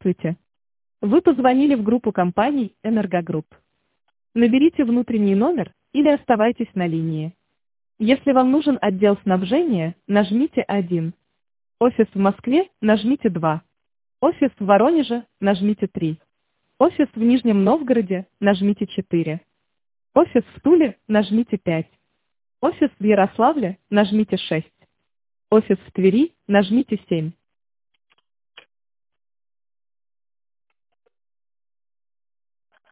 Здравствуйте. Вы позвонили в группу компаний «Энергогрупп». Наберите внутренний номер или оставайтесь на линии. Если вам нужен отдел снабжения, нажмите 1. Офис в Москве, нажмите 2. Офис в Воронеже, нажмите 3. Офис в Нижнем Новгороде, нажмите 4. Офис в Туле, нажмите 5. Офис в Ярославле, нажмите 6. Офис в Твери, нажмите 7.